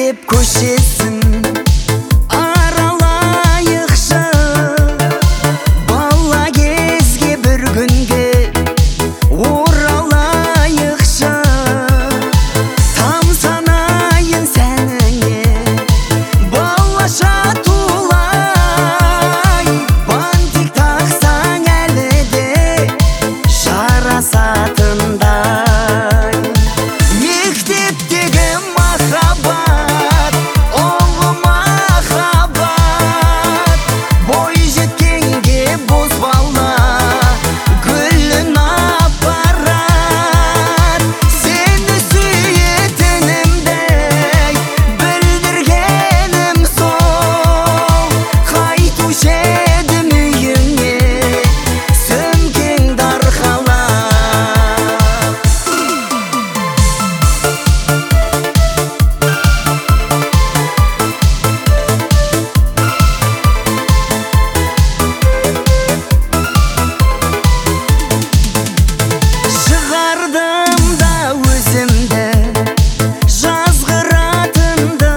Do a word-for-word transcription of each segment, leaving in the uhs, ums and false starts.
мектеп көшесін аралайықшы, бала кезге бір күнге оралайықшы. Тамсанайын сәніңе балаша тулай, бантик тақсаң әлі де жарасатындай. Мектептегі махаббат, ұлы махаббат, бой жеткенге бозбала гүлін апарат. Сені сүйетінімдей білдіргенім сол, қайтушы едім үйіңе сөмкеңді арқалап. Шығардым да өзімді жазғыратынды,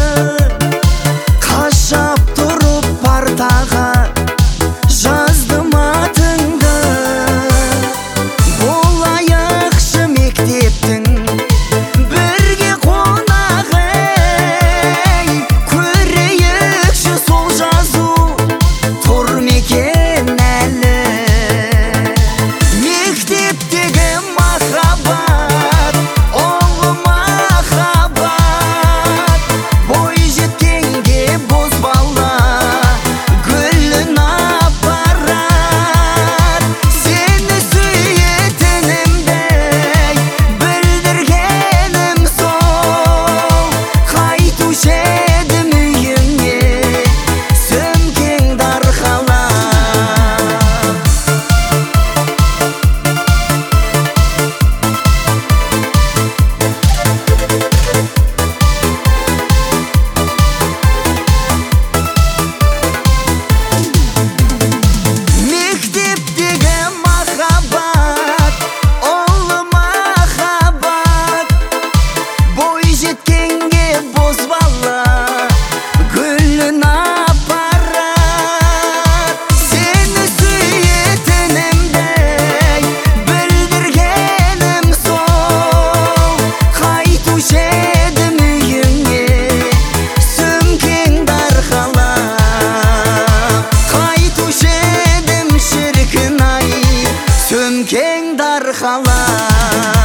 қашап тұрып партаға жаздым атыңды. Болайықшы мектептің бірге қонағы, көрейікші сол жазу тұр мекен әлі. Мектептегі махаббат, ұлы махаббат, бой жеткенге бозбала гүлін апарат. Сені сүйетінімдей білдіргенім сол, қайтушы едім үйіңе сөмкеңді арқалап. Мектептегі махаббат, ұлы махаббат, бой жеткенге бозбала гүлін апарат. Сені сүйетінімдей білдіргенім сол, қайтушы едім үйіңе сөмкеңді арқалап. Қайтушы едім шіркін ай сөмкеңді арқалап.